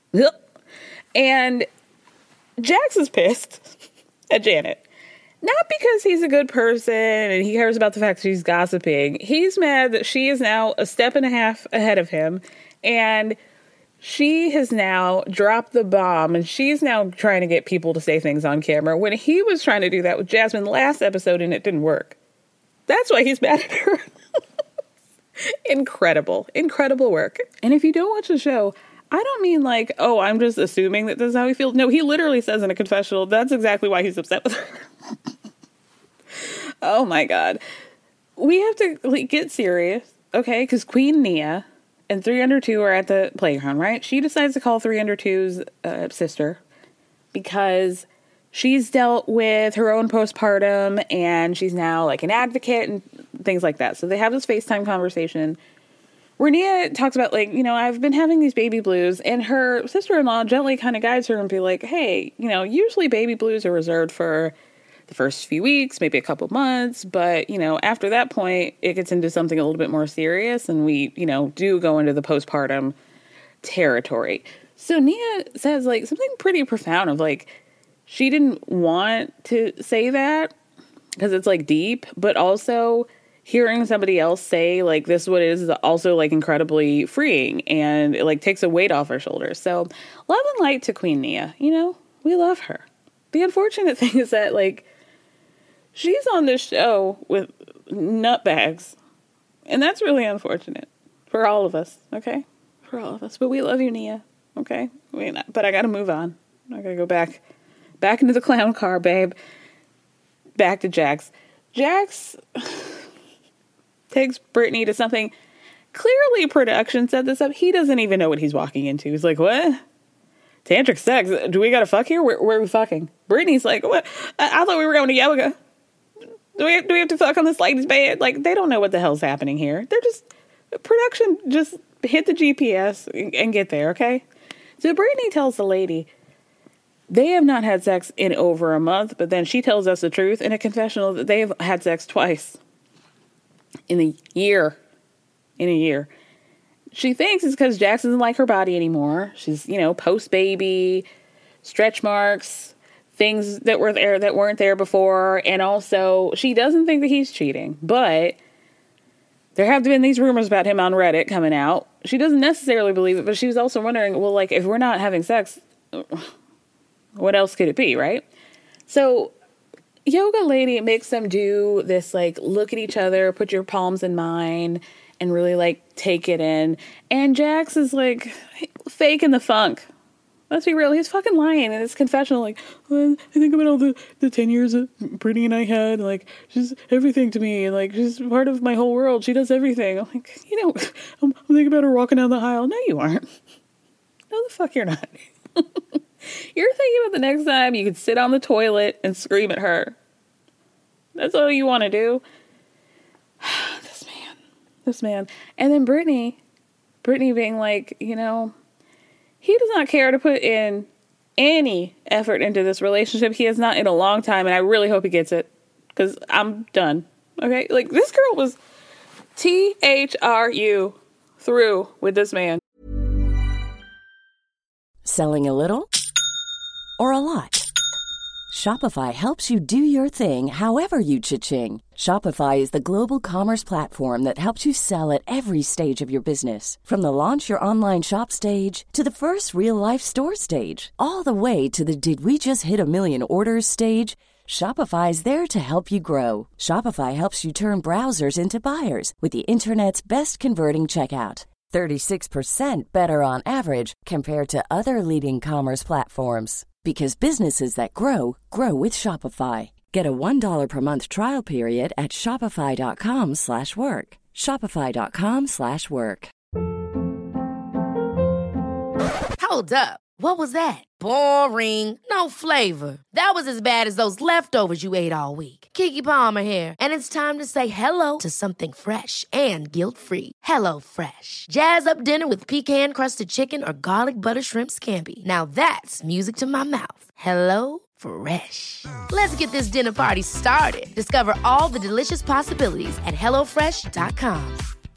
And Jax is pissed at Janet. Not because he's a good person and he cares about the fact that she's gossiping. He's mad that she is now a step and a half ahead of him, and she has now dropped the bomb, and she's now trying to get people to say things on camera when he was trying to do that with Jasmine last episode and it didn't work. That's why he's mad at her. Incredible work. And if you don't watch the show, I don't mean like, oh, I'm just assuming that this is how he feels. No, he literally says in a confessional, that's exactly why he's upset with her. Oh my God. We have to get serious, okay? Because Queen Nia and 3 Under 2 are at the playground, right? She decides to call 3 Under 2's sister because she's dealt with her own postpartum and she's now like an advocate and things like that. So they have this FaceTime conversation where Nia talks about like, I've been having these baby blues, and her sister-in-law gently kind of guides her and be like, hey, usually baby blues are reserved for the first few weeks, maybe a couple months, but, after that point, it gets into something a little bit more serious, and we, do go into the postpartum territory. So Nia says like something pretty profound of like, she didn't want to say that because it's like deep, but also hearing somebody else say like this what is also like incredibly freeing, and it like takes a weight off her shoulders. So love and light to Queen Nia. We love her. The unfortunate thing is that like she's on this show with nutbags, and that's really unfortunate for all of us. Okay, for all of us. But we love you, Nia. Okay, but I got to move on. I got to go back into the clown car, babe. Back to Jax. Jax takes Brittany to something. Clearly production set this up. He doesn't even know what he's walking into. He's like, what? Tantric sex? Do we gotta fuck here? Where are we fucking? Brittany's like, what? I thought we were going to yoga. Do we have to fuck on this lady's bed? Like, they don't know what the hell's happening here. Production just hit the GPS and get there, okay? So Brittany tells the lady they have not had sex in over a month, but then she tells us the truth in a confessional that they have had sex twice. In a year. She thinks it's because Jax doesn't like her body anymore. She's, post-baby, stretch marks, things that were there that weren't there before. And also, she doesn't think that he's cheating. But there have been these rumors about him on Reddit coming out. She doesn't necessarily believe it, but she was also wondering, well, like, if we're not having sex, what else could it be, right? So Yoga Lady makes them do this, like, look at each other, put your palms in mine, and really, like, take it in. And Jax is, like, faking the funk. Let's be real, he's fucking lying in his confessional, like, I think about all the 10 years that Brittany and I had, like, she's everything to me, and, like, she's part of my whole world, she does everything. I'm like, I'm thinking about her walking down the aisle. No, you aren't. No, the fuck you're not. You're thinking about the next time you could sit on the toilet and scream at her. That's all you want to do. This man. And then Brittany being like, he does not care to put in any effort into this relationship. He has not in a long time, and I really hope he gets it, because I'm done. Okay? Like, this girl was THRU through with this man. Selling a little or a lot? Shopify helps you do your thing however you cha-ching. Shopify is the global commerce platform that helps you sell at every stage of your business. From the launch your online shop stage to the first real-life store stage, all the way to the did we just hit a million orders stage. Shopify's there to help you grow. Shopify helps you turn browsers into buyers with the internet's best converting checkout. 36% better on average compared to other leading commerce platforms. Because businesses that grow, grow with Shopify. Get a $1 per month trial period at shopify.com/work. Shopify.com/work. Hold up. What was that? Boring. No flavor. That was as bad as those leftovers you ate all week. Keke Palmer here. And it's time to say hello to something fresh and guilt-free. HelloFresh. Jazz up dinner with pecan-crusted chicken or garlic butter shrimp scampi. Now that's music to my mouth. Hello Fresh. Let's get this dinner party started. Discover all the delicious possibilities at HelloFresh.com.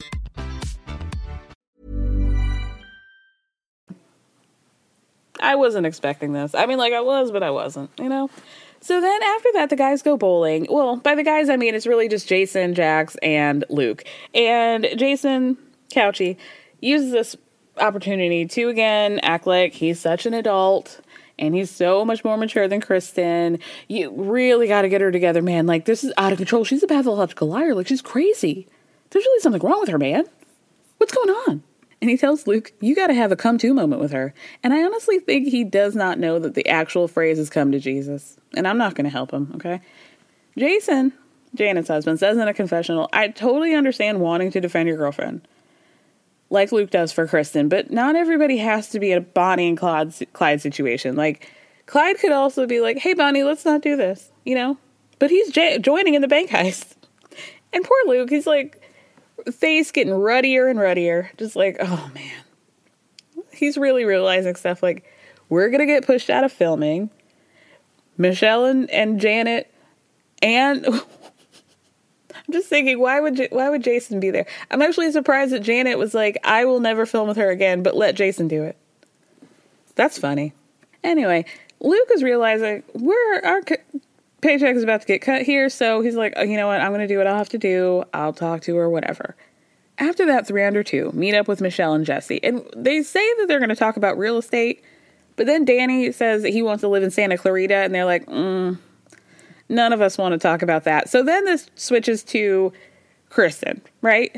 I wasn't expecting this. I mean, like, I was, but I wasn't, you know? So then after that, the guys go bowling. Well, by the guys, I mean, it's really just Jason, Jax, and Luke. And Jason Couchy uses this opportunity to, again, act like he's such an adult and he's so much more mature than Kristen. You really got to get her together, man. Like, this is out of control. She's a pathological liar. Like, she's crazy. There's really something wrong with her, man. What's going on? And he tells Luke, you got to have a come-to moment with her. And I honestly think he does not know that the actual phrase is come to Jesus. And I'm not going to help him, okay? Jason, Janet's husband, says in a confessional, I totally understand wanting to defend your girlfriend, like Luke does for Kristen, but not everybody has to be a Bonnie and Clyde situation. Like, Clyde could also be like, hey, Bonnie, let's not do this, you know? But he's joining in the bank heist. And poor Luke, he's like, face getting ruddier and ruddier. Just like, oh, man. He's really realizing stuff like, we're going to get pushed out of filming. Michelle and Janet and... I'm just thinking, why would Jason be there? I'm actually surprised that Janet was like, I will never film with her again, but let Jason do it. That's funny. Anyway, Luke is realizing our paycheck is about to get cut here, so he's like, oh, you know what? I'm going to do what I'll have to do. I'll talk to her, whatever. After that, 3 under 2, meet up with Michelle and Jesse. And they say that they're going to talk about real estate, but then Danny says that he wants to live in Santa Clarita, and they're like, none of us want to talk about that. So then this switches to Kristen, right?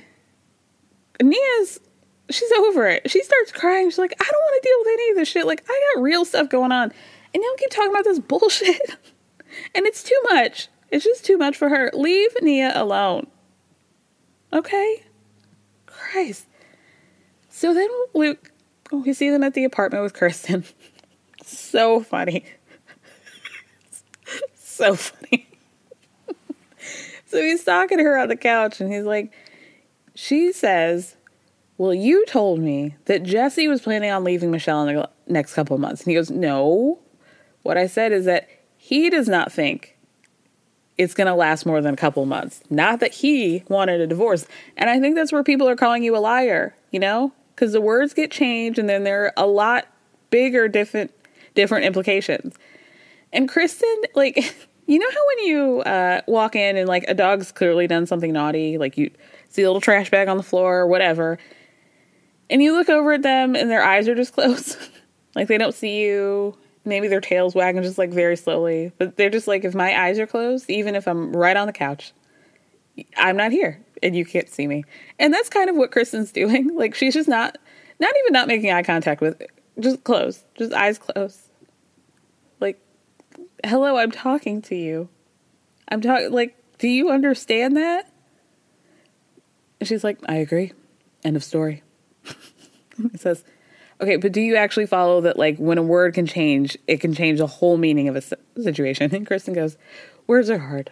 She's over it. She starts crying. She's like, I don't want to deal with any of this shit. Like, I got real stuff going on. And y'all keep talking about this bullshit. And it's too much. It's just too much for her. Leave Nia alone. Okay? Christ. So then Luke, we see them at the apartment with Kristen. So funny. So funny. So he's talking to her on the couch and he's like, she says, well, you told me that Jesse was planning on leaving Michelle in the next couple of months. And he goes, no. What I said is that he does not think it's going to last more than a couple of months. Not that he wanted a divorce. And I think that's where people are calling you a liar, you know? Because the words get changed and then there are a lot bigger, different implications. And Kristen, like, you know how when you walk in and, like, a dog's clearly done something naughty, like you see a little trash bag on the floor or whatever, and you look over at them and their eyes are just closed. Like, they don't see you. Maybe their tail's wagging just, like, very slowly. But they're just like, if my eyes are closed, even if I'm right on the couch, I'm not here and you can't see me. And that's kind of what Kristen's doing. Like, she's just not even not making eye contact with, just closed, just eyes closed. Like, hello, I'm talking to you. I'm talking, like, do you understand that? And she's like, I agree. End of story. It says, okay, but do you actually follow that, like, when a word can change, it can change the whole meaning of a situation? And Kristen goes, words are hard.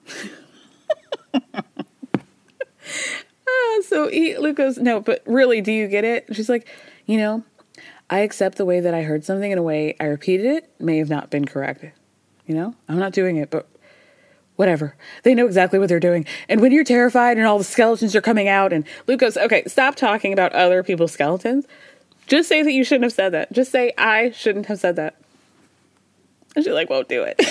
So Luke goes, no, but really, do you get it? And she's like, you know, I accept the way that I heard something in a way I repeated it may have not been correct. You know, I'm not doing it, but whatever. They know exactly what they're doing. And when you're terrified and all the skeletons are coming out, and Luke goes, okay, stop talking about other people's skeletons. Just say that you shouldn't have said that. Just say, I shouldn't have said that. And she, like, won't do it.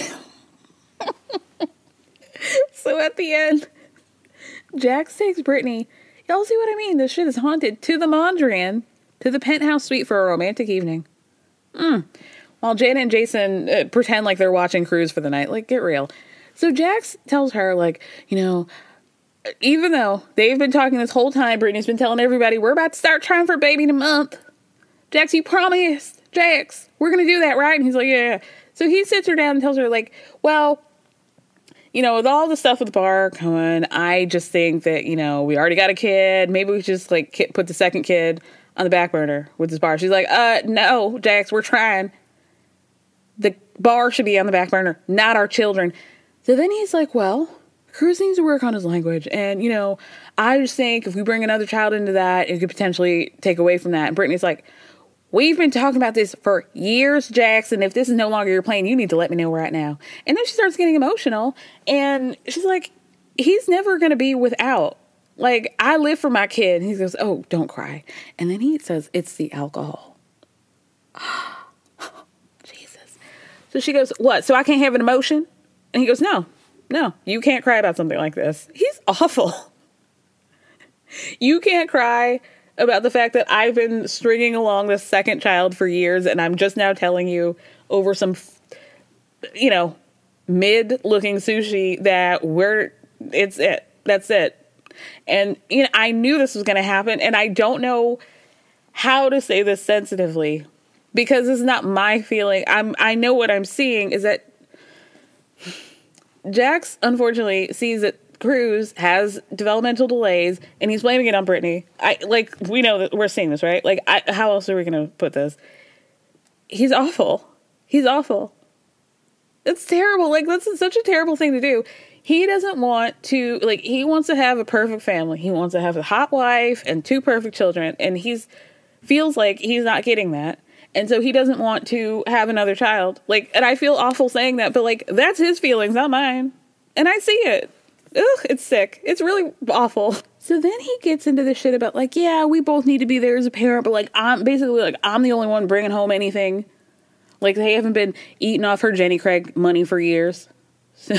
So at the end, Jax takes Brittany. Y'all see what I mean? This shit is haunted. To the Mondrian, to the penthouse suite for a romantic evening. While Janet and Jason pretend like they're watching Cruise for the night. Like, get real. So Jax tells her, like, you know, even though they've been talking this whole time, Brittany's been telling everybody, we're about to start trying for a baby in a month. Jax, you promised. Jax, we're going to do that, right? And he's like, yeah. So he sits her down and tells her, like, well, you know, with all the stuff with the bar going, I just think that, you know, we already got a kid. Maybe we should just, like, put the second kid on the back burner with this bar. She's like, no, Jax, we're trying. The bar should be on the back burner, not our children. So then he's like, well, Cruz needs to work on his language. And, you know, I just think if we bring another child into that, it could potentially take away from that. And Brittany's like, We've been talking about this for years, Jackson. If this is no longer your plan, you need to let me know right now. And then she starts getting emotional. And she's like, he's never going to be without. Like, I live for my kid. And he goes, oh, don't cry. And then he says, it's the alcohol. Jesus. So she goes, what? So I can't have an emotion? And he goes, no, you can't cry about something like this. He's awful. You can't cry about the fact that I've been stringing along this second child for years, and I'm just now telling you over some, mid-looking sushi that that's it. And, I knew this was going to happen, and I don't know how to say this sensitively, because it's not my feeling. I know what I'm seeing is that Jax, unfortunately, sees that Cruz has developmental delays, and he's blaming it on Brittany. We know that we're seeing this, right? How else are we going to put this? He's awful. He's awful. It's terrible. That's such a terrible thing to do. He doesn't want to, he wants to have a perfect family. He wants to have a hot wife and 2 perfect children, and feels like he's not getting that. And so he doesn't want to have another child. And I feel awful saying that, but that's his feelings, not mine. And I see it. Ugh, it's sick. It's really awful. So then he gets into this shit about we both need to be there as a parent, but I'm the only one bringing home anything. They haven't been eating off her Jenny Craig money for years. So,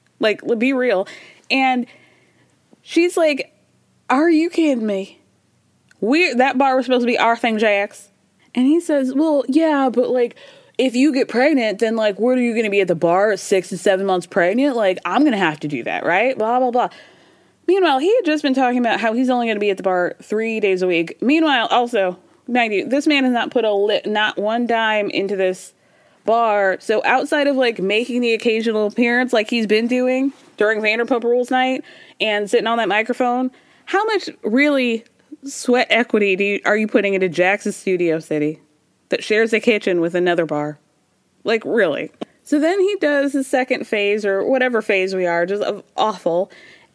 be real. And she's like, are you kidding me? That bar was supposed to be our thing, Jax. And he says, well, yeah, but if you get pregnant, then where are you going to be at the bar at 6 and 7 months pregnant? I'm going to have to do that, right? Blah, blah, blah. Meanwhile, he had just been talking about how he's only going to be at the bar 3 days a week. Meanwhile, also, mind you, this man has not put not one dime into this bar. So outside of making the occasional appearance he's been doing during Vanderpump Rules night and sitting on that microphone, how much really sweat equity are you putting into Jax's Studio City that shares a kitchen with another bar? Really? So then he does his second phase, or whatever phase we are, just awful.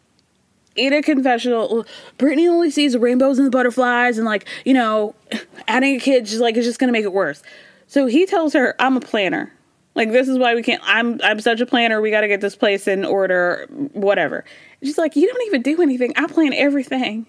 In a confessional, Brittany only sees the rainbows and the butterflies, and adding a kid is just going to make it worse. So he tells her, I'm a planner. This is why we can't, I'm such a planner, we got to get this place in order, whatever. She's like, you don't even do anything. I plan everything.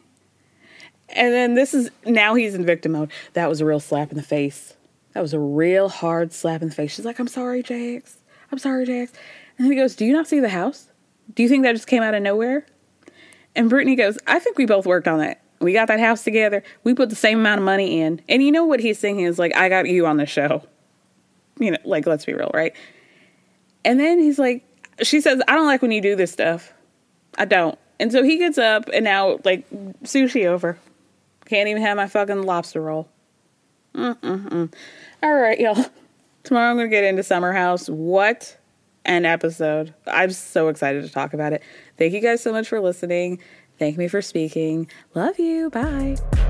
And then now he's in victim mode. That was a real slap in the face. That was a real hard slap in the face. She's like, I'm sorry, Jax. And then he goes, do you not see the house? Do you think that just came out of nowhere? And Brittany goes, I think we both worked on that. We got that house together. We put the same amount of money in. And you know what he's thinking is I got you on the show. Let's be real, right? And then he's like, she says, I don't like when you do this stuff. I don't. And so he gets up and now sushi over. Can't even have my fucking lobster roll. All right, y'all. Tomorrow I'm going to get into Summer House. What an episode. I'm so excited to talk about it. Thank you guys so much for listening. Thank me for speaking. Love you. Bye.